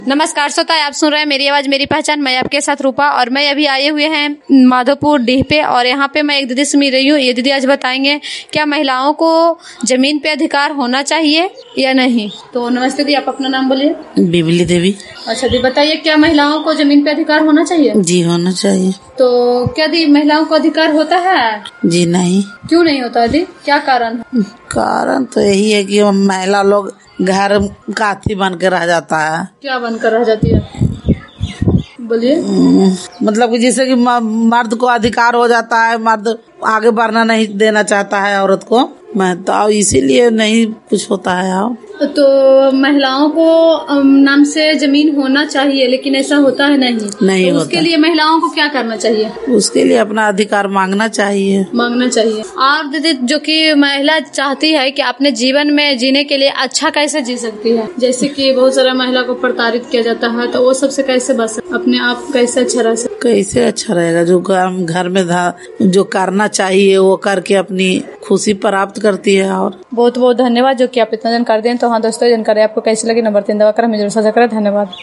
नमस्कार श्रोता, आप सुन रहे हैं मेरी आवाज मेरी पहचान। मैं आपके साथ रूपा और मैं अभी आए हुए हैं माधोपुर डीह पे और यहाँ पे मैं एक दीदी से मिल रही हूँ। ये दीदी आज बताएंगे क्या महिलाओं को जमीन पे अधिकार होना चाहिए या नहीं। तो नमस्ते दी, आप अपना नाम बोलिए। बिबली देवी। अच्छा दी, बताइए क्या महिलाओं को जमीन पे अधिकार होना चाहिए? जी होना चाहिए। तो क्या दी महिलाओं को अधिकार होता है? जी नहीं। क्यों नहीं होता दी, क्या कारण है? कारण तो यही है कि महिला लोग घर काथी बन के रह जाता है। क्या बनकर रह जाती है, बोलिए। मतलब कि जैसे कि मर्द को अधिकार हो जाता है, मर्द आगे बढ़ना नहीं देना चाहता है औरत को, मैं तो इसीलिए नहीं कुछ होता है। आओ तो महिलाओं को नाम से जमीन होना चाहिए लेकिन ऐसा होता है नहीं तो होता। उसके लिए महिलाओं को क्या करना चाहिए? उसके लिए अपना अधिकार मांगना चाहिए। और दीदी जो कि महिला चाहती है कि अपने जीवन में जीने के लिए अच्छा कैसे जी सकती है, जैसे कि बहुत सारा महिला को प्रताड़ित किया जाता है, तो वो सबसे कैसे बच सकते, अपने आप कैसे अच्छा रह सकते? कैसे अच्छा रहेगा, जो काम घर में जो करना चाहिए वो करके अपनी खुशी प्राप्त करती है। और बहुत बहुत धन्यवाद जो कि आप इतना जानकारी दें। तो हाँ दोस्तों, जानकारी आपको कैसी लगी नंबर 3 दबाकर हमें जरूर साझा करें। धन्यवाद।